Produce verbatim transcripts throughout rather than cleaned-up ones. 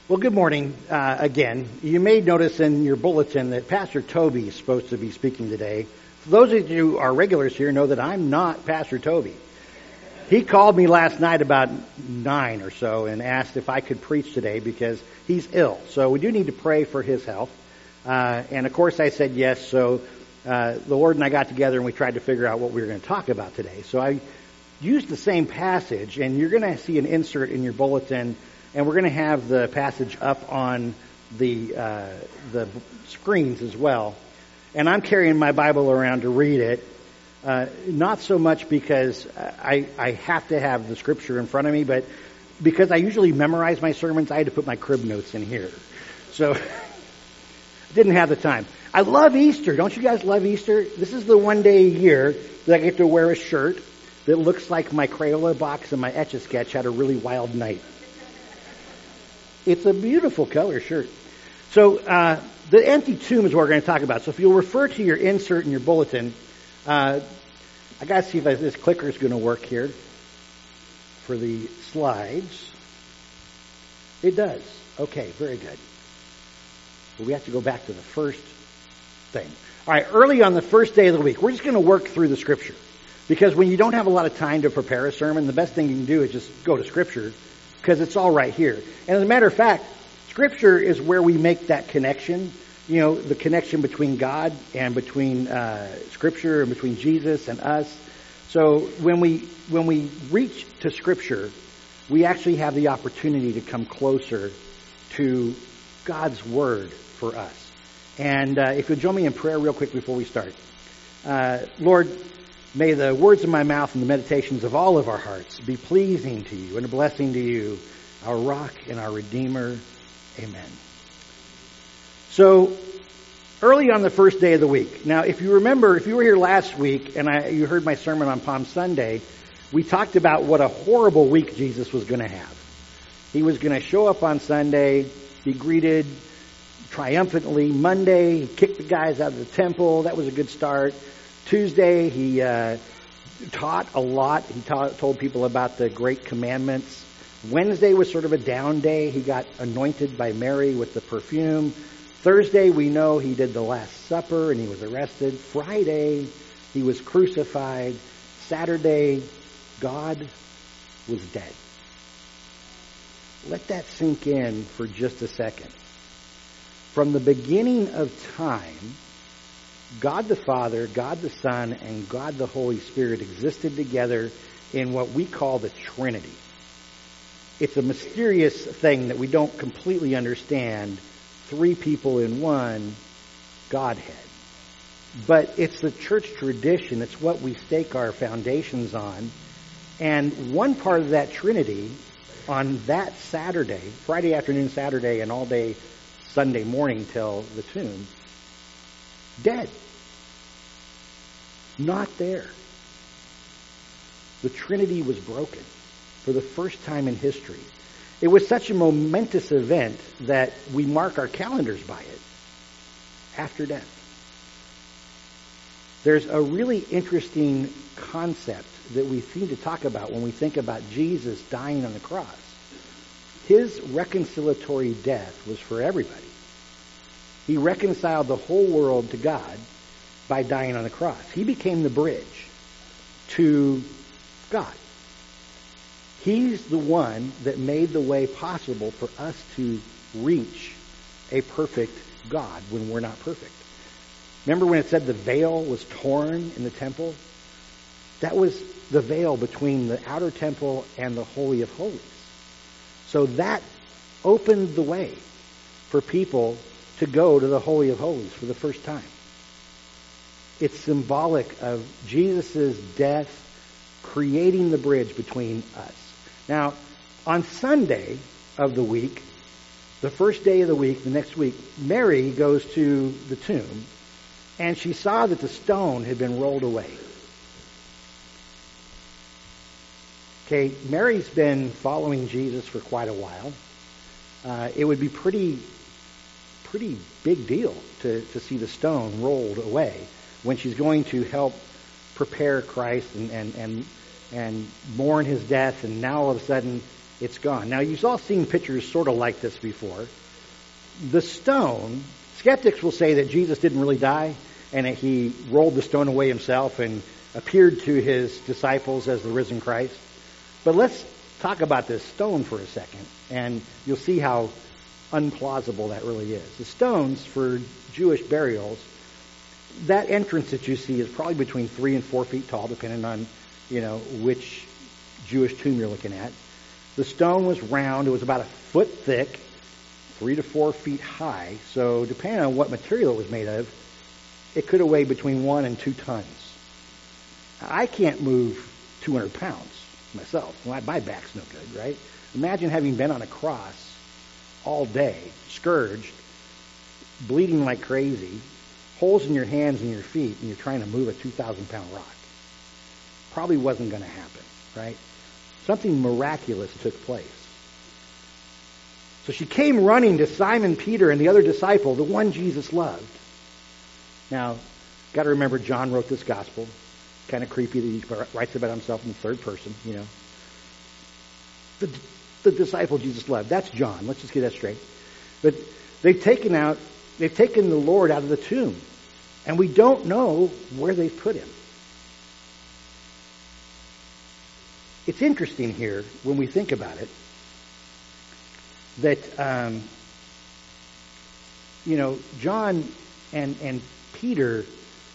Well, good morning uh, again. You may notice in your bulletin that Pastor Toby is supposed to be speaking today. For those of you who are regulars here know that I'm not Pastor Toby. He called me last night about nine or so and asked if I could preach today because he's ill. So we do need to pray for his health. Uh, and of course I said yes. So uh, the Lord and I got together and we tried to figure out what we were going to talk about today. So I used the same passage, and you're going to see an insert in your bulletin. And we're going to have the passage up on the uh, the screens as well. And I'm carrying my Bible around to read it. Uh, not so much because I, I have to have the scripture in front of me, but because I usually memorize my sermons, I had to put my crib notes in here. So didn't have the time. I love Easter. Don't you guys love Easter? This is the one day a year that I get to wear a shirt that looks like my Crayola box and my Etch-a-Sketch had a really wild night. It's a beautiful color shirt. So uh, the empty tomb is what we're going to talk about. So if you'll refer to your insert in your bulletin, uh, I got to see if this clicker is going to work here for the slides. It does. Okay, very good. But we have to go back to the first thing. All right, early on the first day of the week, we're just going to work through the Scripture. Because when you don't have a lot of time to prepare a sermon, the best thing you can do is just go to Scripture. Because it's all right here. And as a matter of fact, Scripture is where we make that connection. You know, the connection between God and between uh, Scripture and between Jesus and us. So when we when we reach to Scripture, we actually have the opportunity to come closer to God's Word for us. And uh, if you'll join me in prayer real quick before we start. Uh, Lord, may the words of my mouth and the meditations of all of our hearts be pleasing to you and a blessing to you, our rock and our redeemer. Amen. So, early on the first day of the week. Now, if you remember, if you were here last week and I, you heard my sermon on Palm Sunday, we talked about what a horrible week Jesus was going to have. He was going to show up on Sunday, be greeted triumphantly. Monday, he kicked the guys out of the temple. That was a good start. Tuesday, he uh, taught a lot. He taught, told people about the great commandments. Wednesday was sort of a down day. He got anointed by Mary with the perfume. Thursday, we know he did the Last Supper and he was arrested. Friday, he was crucified. Saturday, God was dead. Let that sink in for just a second. From the beginning of time, God the Father, God the Son, and God the Holy Spirit existed together in what we call the Trinity. It's a mysterious thing that we don't completely understand. Three people in one Godhead. But it's the church tradition. It's what we stake our foundations on. And one part of that Trinity, on that Saturday, Friday afternoon, Saturday, and all day Sunday morning till the tomb, dead. Not there. The Trinity was broken for the first time in history. It was such a momentous event that we mark our calendars by it after death. There's a really interesting concept that we seem to talk about when we think about Jesus dying on the cross. His reconciliatory death was for everybody. He reconciled the whole world to God by dying on the cross. He became the bridge to God. He's the one that made the way possible for us to reach a perfect God when we're not perfect. Remember when it said the veil was torn in the temple? That was the veil between the outer temple and the Holy of Holies. So that opened the way for people to go to the Holy of Holies for the first time. It's symbolic of Jesus' death creating the bridge between us. Now, on Sunday of the week, the first day of the week, the next week, Mary goes to the tomb and she saw that the stone had been rolled away. Okay, Mary's been following Jesus for quite a while. Uh, it would be pretty, pretty big deal to, to see the stone rolled away when she's going to help prepare Christ and, and, and, and mourn his death, and now all of a sudden It's gone. Now, you've all seen pictures sort of like this before. The stone, skeptics will say that Jesus didn't really die and that he rolled the stone away himself and appeared to his disciples as the risen Christ. But let's talk about this stone for a second, and you'll see how unplausible that really is. The stones for Jewish burials, that entrance that you see is probably between three and four feet tall, depending on, you know, which Jewish tomb you're looking at. The stone was round. It was about a foot thick, three to four feet high. So depending on what material it was made of, it could have weighed between one and two tons. I can't move two hundred pounds myself. My back's no good, right? Imagine having been on a cross all day, scourged, bleeding like crazy, holes in your hands and your feet, and you're trying to move a two thousand pound rock. Probably wasn't going to happen, right? Something miraculous took place. So she came running to Simon Peter and the other disciple, the one Jesus loved. Now, got to remember, John wrote this gospel. Kind of creepy that he writes about himself in the third person, you know. The, the disciple Jesus loved. That's John. Let's just get that straight. But they've taken out, they've taken the Lord out of the tomb. And we don't know where they've put him. It's interesting here, when we think about it, that, um, you know, John and, and Peter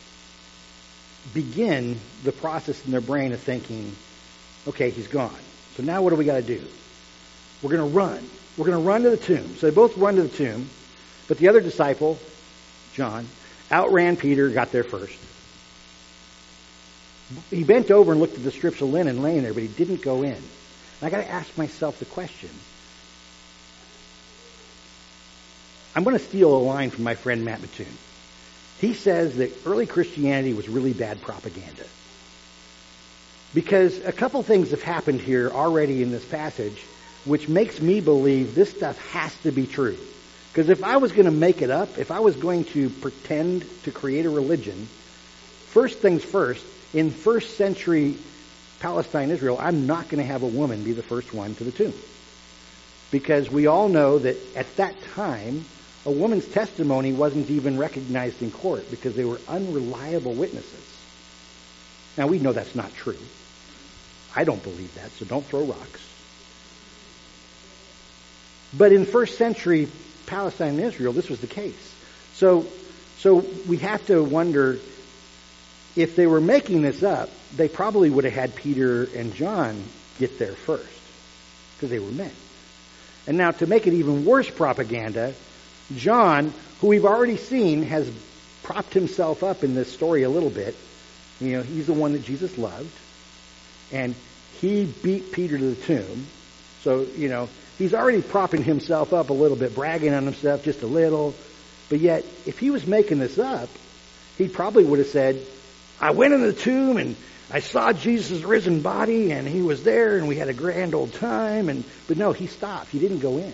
begin the process in their brain of thinking, okay, he's gone. So now what do we got to do? We're going to run. We're going to run to the tomb. So they both run to the tomb, but the other disciple, John, outran Peter, got there first. He bent over and looked at the strips of linen laying there, but he didn't go in. And I got to ask myself the question. I'm going to steal a line from my friend Matt Mattoon. He says that early Christianity was really bad propaganda. Because a couple things have happened here already in this passage, which makes me believe this stuff has to be true. Because if I was going to make it up, if I was going to pretend to create a religion, first things first, in first century Palestine, Israel, I'm not going to have a woman be the first one to the tomb. Because we all know that at that time, a woman's testimony wasn't even recognized in court because they were unreliable witnesses. Now, we know that's not true. I don't believe that, so don't throw rocks. But in first century Palestine and Israel, this was the case. So, so we have to wonder, if they were making this up, they probably would have had Peter and John get there first, because they were men. And now, to make it even worse propaganda, John, who we've already seen, has propped himself up in this story a little bit. You know, he's the one that Jesus loved. And he beat Peter to the tomb. So, you know, he's already propping himself up a little bit, bragging on himself just a little. But yet, if he was making this up, he probably would have said, I went in the tomb and I saw Jesus' risen body and he was there and we had a grand old time. And But no, he stopped. He didn't go in.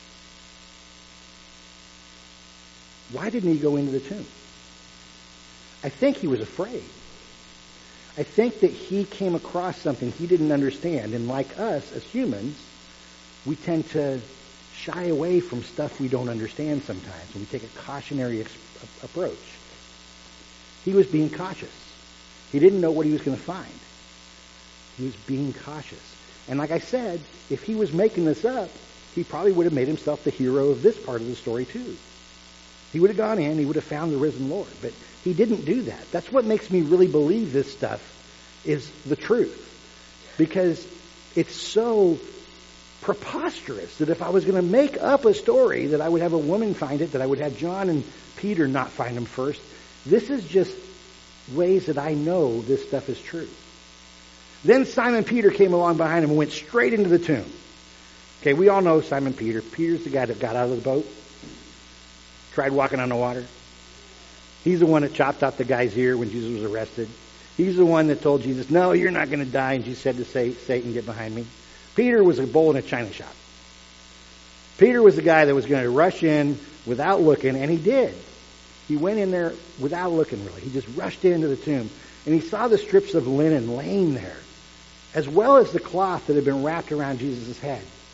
Why didn't he go into the tomb? I think he was afraid. I think that he came across something he didn't understand. And like us as humans, we tend to shy away from stuff we don't understand sometimes. And we take a cautionary ex- approach. He was being cautious. He didn't know what he was going to find. He was being cautious. And like I said, if he was making this up, he probably would have made himself the hero of this part of the story too. He would have gone in, he would have found the risen Lord. But he didn't do that. That's what makes me really believe this stuff is the truth. Because it's so preposterous that if I was going to make up a story that I would have a woman find it, that I would have John and Peter not find him first. This is just ways that I know this stuff is true. Then Simon Peter came along behind him and went straight into the tomb. Okay, we all know Simon Peter. Peter's the guy that got out of the boat, tried walking on the water. He's the one that chopped out the guy's ear when Jesus was arrested. He's the one that told Jesus, no, you're not going to die. And Jesus said to say, Satan, get behind me. Peter was a bull in a china shop. Peter was the guy that was going to rush in without looking, and he did. He went in there without looking, really. He just rushed into the tomb. And he saw the strips of linen laying there, as well as the cloth that had been wrapped around Jesus' head.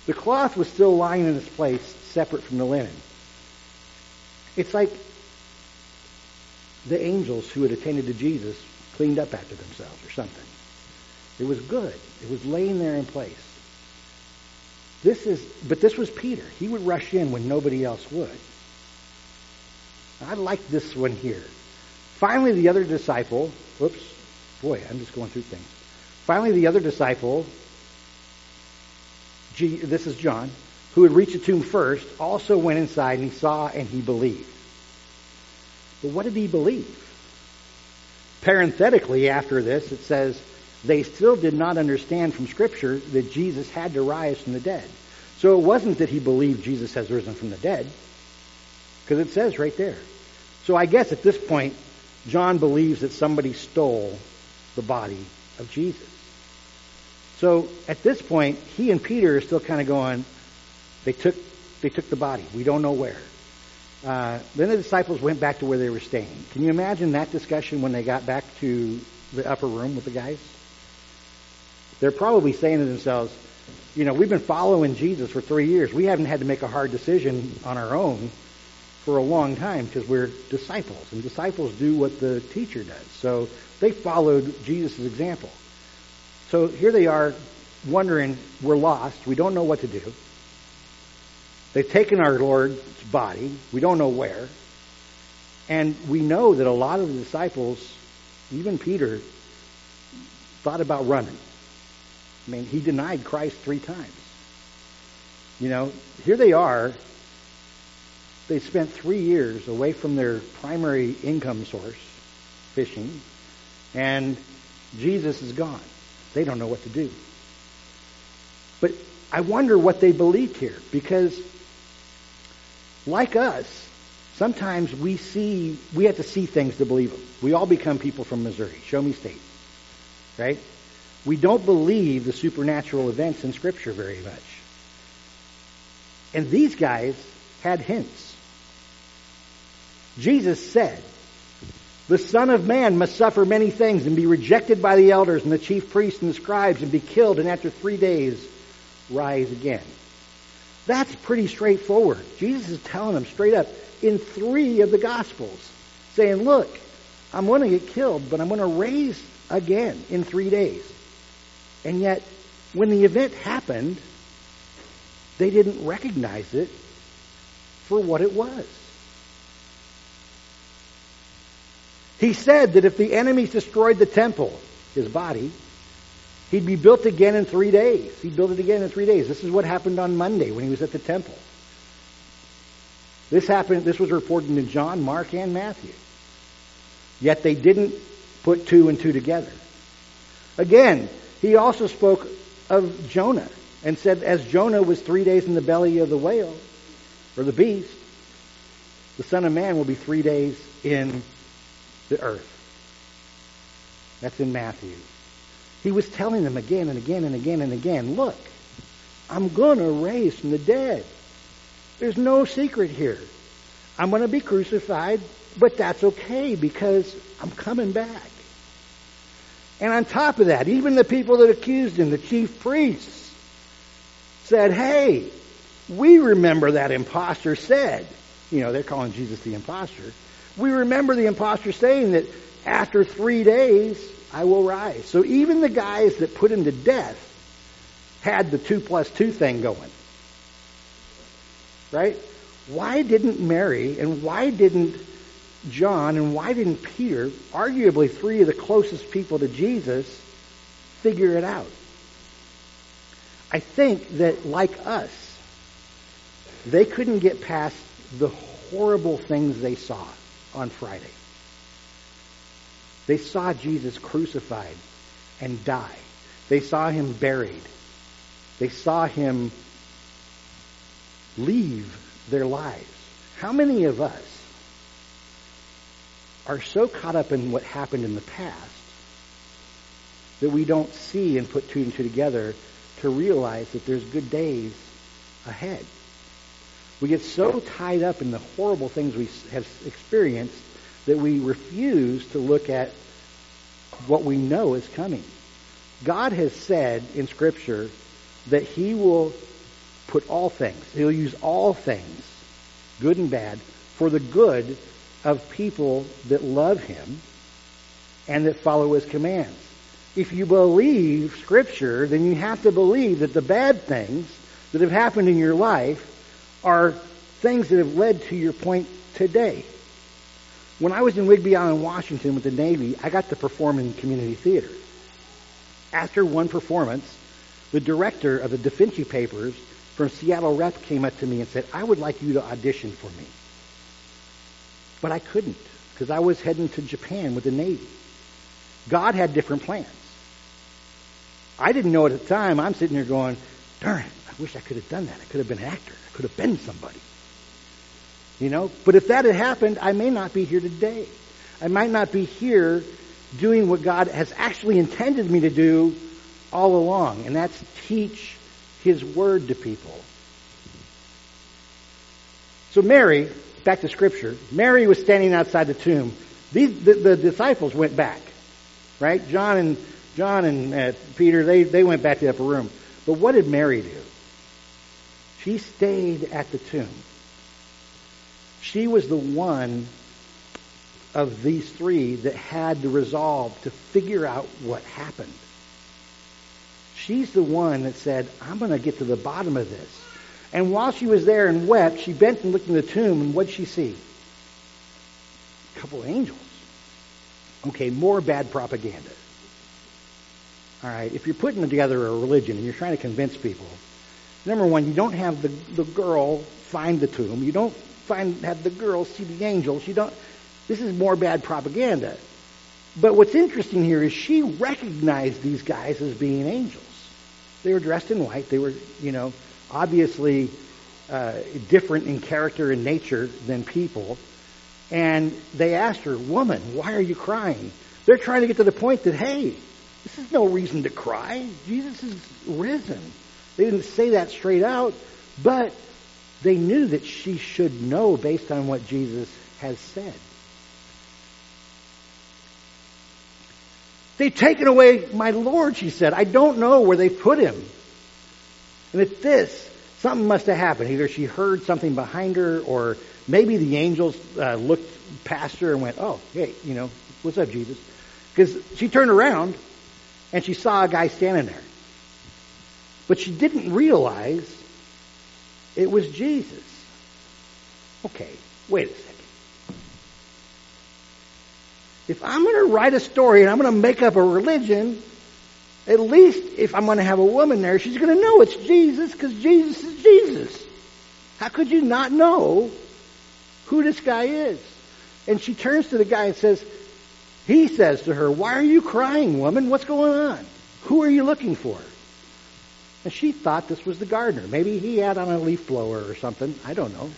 The cloth was still lying in its place, separate from the linen. It's like the angels who had attended to Jesus cleaned up after themselves or something. It was good. It was laying there in place. This is, but this was Peter. He would rush in when nobody else would. I like this one here. Finally, the other disciple, whoops, boy, I'm just going through things. Finally, the other disciple, G, this is John, who had reached the tomb first, also went inside and he saw and he believed. But what did he believe? Parenthetically, after this, it says, they still did not understand from Scripture that Jesus had to rise from the dead. So it wasn't that he believed Jesus has risen from the dead, because it says right there. So I guess at this point, John believes that somebody stole the body of Jesus. So at this point, he and Peter are still kind of going, they took they took the body. We don't know where. Uh, then the disciples went back to where they were staying. Can you imagine that discussion when they got back to the upper room with the guys? They're probably saying to themselves, you know, we've been following Jesus for three years. We haven't had to make a hard decision on our own for a long time because we're disciples. And disciples do what the teacher does. So they followed Jesus' example. So here they are wondering, we're lost. We don't know what to do. They've taken our Lord's body. We don't know where. And we know that a lot of the disciples, even Peter, thought about running. I mean, he denied Christ three times. You know, here they are. They spent three years away from their primary income source, fishing, and Jesus is gone. They don't know what to do. But I wonder what they believed here, because like us, sometimes we see, we have to see things to believe them. We all become people from Missouri, Show Me State, right? We don't believe the supernatural events in Scripture very much. And these guys had hints. Jesus said, the Son of Man must suffer many things and be rejected by the elders and the chief priests and the scribes and be killed and after three days rise again. That's pretty straightforward. Jesus is telling them straight up in three of the Gospels, saying, look, I'm going to get killed, but I'm going to raise again in three days. And yet, when the event happened, they didn't recognize it for what it was. He said that if the enemies destroyed the temple, his body, he'd be built again in three days. He built it again in three days. This is what happened on Monday when he was at the temple. This happened. This was reported in John, Mark, and Matthew. Yet they didn't put two and two together. Again, he also spoke of Jonah and said, as Jonah was three days in the belly of the whale, or the beast, the Son of Man will be three days in the earth. That's in Matthew. He was telling them again and again and again and again, look, I'm going to raise from the dead. There's no secret here. I'm going to be crucified, but that's okay because I'm coming back. And on top of that, even the people that accused him, the chief priests, said, hey, we remember that imposter said, you know, they're calling Jesus the imposter. We remember the imposter saying that after three days, I will rise. So even the guys that put him to death had the two plus two thing going. Right? Why didn't Mary and why didn't John and why didn't Peter, arguably three of the closest people to Jesus, figure it out? I think that like us, they couldn't get past the horrible things they saw on Friday. They saw Jesus crucified and die. They saw him buried. They saw him leave their lives. How many of us are so caught up in what happened in the past that we don't see and put two and two together to realize that there's good days ahead? We get so tied up in the horrible things we have experienced that we refuse to look at what we know is coming. God has said in Scripture that he will put all things, he'll use all things, good and bad, for the good of people that love him and that follow his commands. If you believe Scripture, then you have to believe that the bad things that have happened in your life are things that have led to your point today. When I was in Whidbey Island, Washington with the Navy, I got to perform in community theater. After one performance, the director of the Da Vinci Papers from Seattle Rep came up to me and said, I would like you to audition for me. But I couldn't, because I was heading to Japan with the Navy. God had different plans. I didn't know it at the time. I'm sitting there going, darn it, I wish I could have done that. I could have been an actor. I could have been somebody. You know? But if that had happened, I may not be here today. I might not be here doing what God has actually intended me to do all along, and that's teach his word to people. So Mary, back to Scripture, Mary was standing outside the tomb. These, the, the disciples went back, right? John and John and uh, Peter, they, they went back to the upper room. But what did Mary do? She stayed at the tomb. She was the one of these three that had the resolve to figure out what happened. She's the one that said, I'm going to get to the bottom of this. And while she was there and wept, she bent and looked in the tomb, and what did she see? A couple of angels. Okay, more bad propaganda. All right, if you're putting together a religion and you're trying to convince people, number one, you don't have the, the girl find the tomb. You don't find have the girl see the angels. You don't. This is more bad propaganda. But what's interesting here is she recognized these guys as being angels. They were dressed in white. They were, you know, obviously uh, different in character and nature than people. And they asked her, woman, why are you crying? They're trying to get to the point that, hey, this is no reason to cry. Jesus is risen. They didn't say that straight out, but they knew that she should know based on what Jesus has said. They've taken away my Lord, she said. I don't know where they put him. And at this, something must have happened. Either she heard something behind her, or maybe the angels uh, looked past her and went, oh, hey, you know, what's up, Jesus? Because she turned around and she saw a guy standing there. But she didn't realize it was Jesus. Okay, wait a second. If I'm going to write a story and I'm going to make up a religion, at least if I'm going to have a woman there, she's going to know it's Jesus, because Jesus is Jesus. How could you not know who this guy is? And she turns to the guy and says, he says to her, why are you crying, woman? What's going on? Who are you looking for? And she thought this was the gardener. Maybe he had on a leaf blower or something. I don't know.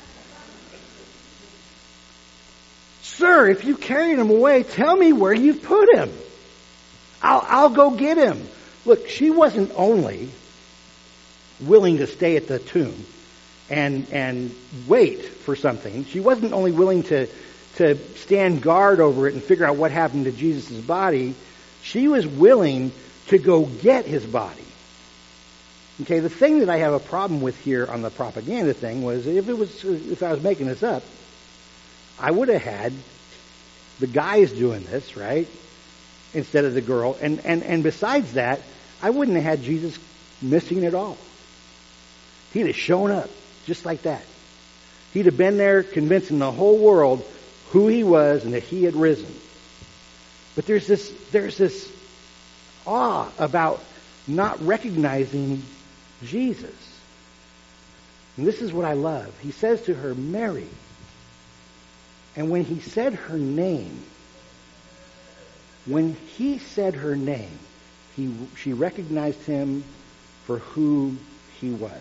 Sir, if you carried him away, tell me where you've put him. I'll, I'll go get him. Look, she wasn't only willing to stay at the tomb and and wait for something. She wasn't only willing to, to stand guard over it and figure out what happened to Jesus' body. She was willing to go get his body. Okay, the thing that I have a problem with here on the propaganda thing was, if it was, if I was making this up, I would have had the guys doing this, right, instead of the girl. And, and, and besides that, I wouldn't have had Jesus missing at all. He'd have shown up just like that. He'd have been there convincing the whole world who he was and that he had risen. But there's this, there's this awe about not recognizing Jesus. And this is what I love. He says to her, Mary. And when he said her name, when he said her name, he, she recognized him for who he was.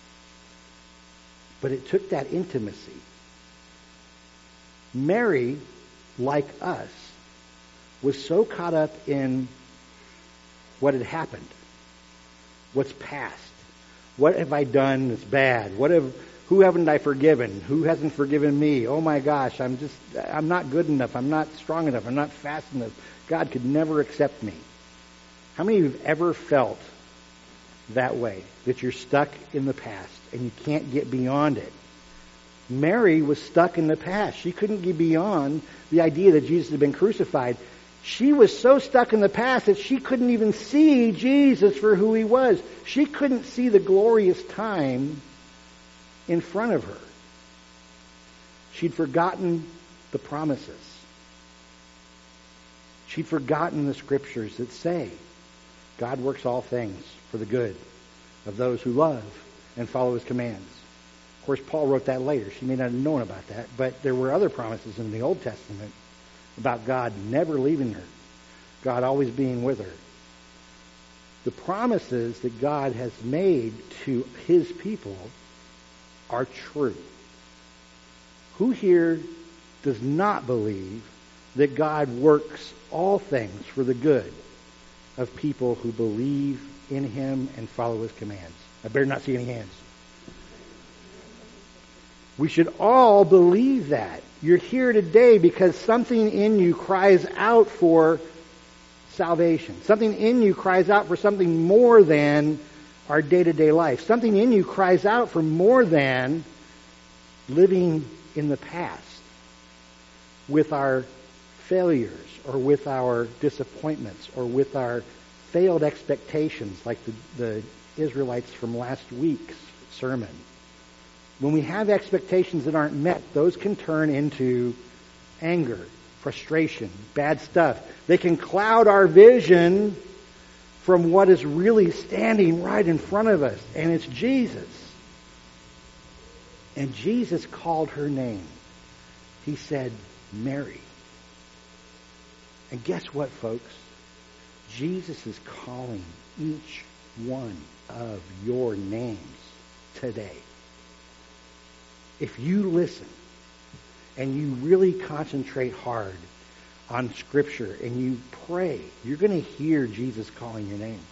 But it took that intimacy. Mary, like us, was so caught up in what had happened, what's past. What have I done that's bad? What have, who haven't I forgiven? Who hasn't forgiven me? Oh my gosh, I'm just, I'm not good enough. I'm not strong enough. I'm not fast enough. God could never accept me. How many of you have ever felt that way? That you're stuck in the past and you can't get beyond it. Mary was stuck in the past. She couldn't get beyond the idea that Jesus had been crucified. She was so stuck in the past that she couldn't even see Jesus for who he was. She couldn't see the glorious time in front of her. She'd forgotten the promises. She'd forgotten the scriptures that say God works all things for the good of those who love and follow his commands. Of course, Paul wrote that later. She may not have known about that, but there were other promises in the Old Testament about God never leaving her, God always being with her. The promises that God has made to his people are true. Who here does not believe that God works all things for the good of people who believe in him and follow his commands? I better not see any hands. We should all believe that. You're here today because something in you cries out for salvation. Something in you cries out for something more than our day-to-day life. Something in you cries out for more than living in the past with our failures or with our disappointments or with our failed expectations like the, the Israelites from last week's sermon. When we have expectations that aren't met, those can turn into anger, frustration, bad stuff. They can cloud our vision from what is really standing right in front of us, and it's Jesus. And Jesus called her name. He said, Mary. And guess what, folks? Jesus is calling each one of your names today. If you listen and you really concentrate hard on Scripture and you pray, you're going to hear Jesus calling your name.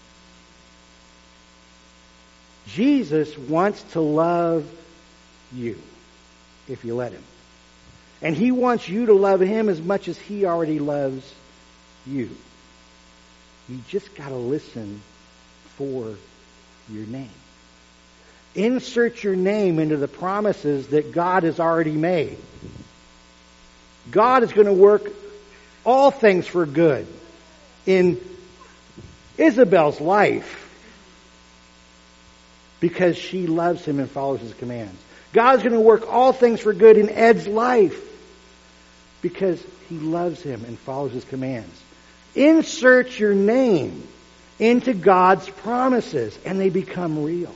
Jesus wants to love you if you let him. And he wants you to love him as much as he already loves you. You just got to listen for your name. Insert your name into the promises that God has already made. God is going to work all things for good in Isabel's life because she loves him and follows his commands. God is going to work all things for good in Ed's life because he loves him and follows his commands. Insert your name into God's promises and they become real.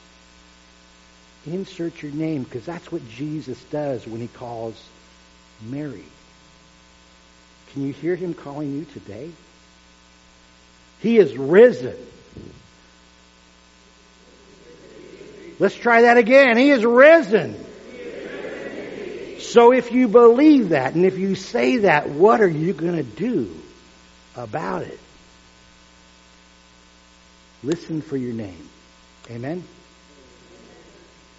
Insert your name because that's what Jesus does when he calls Mary. Can you hear him calling you today? He is risen. Let's try that again. He is risen. So if you believe that and if you say that, what are you going to do about it? Listen for your name. Amen?